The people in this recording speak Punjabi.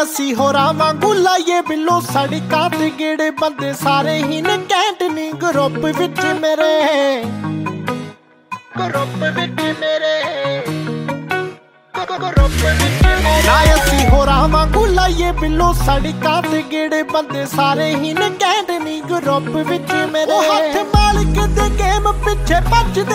ਅਸੀਂ ਹੋਰਾਂ ਵਾਂਗੂ ਲਾਈਏ ਬਿੱਲੋ ਸੜਕਾਂ ਤੇ ਗੇੜੇ ਬੰਦੇ ਸਾਰੇ ਹੀ ਨੇ ਕੈਂਟ ਨੀ ਗਰੁੱਪ ਵਿੱਚ ਮੇਰੇ ਨਾ ਅਸੀਂ ਹੋਰਾਂ ਵਾਂਗੂ ਲਾਈਏ ਬਿੱਲੋ ਸੜਕਾਂ ਤੇ ਗੇੜੇ ਬੰਦੇ ਸਾਰੇ ਹੀ ਨੇ ਕੈਂਟ ਨੀ ਗਰੁੱਪ ਵਿੱਚ ਮੇਰੇ ਹੱਥ ਮਾਲਕ ਦੇ ਗੇਮ ਪਿੱਛੇ ਭੱਜਦੇ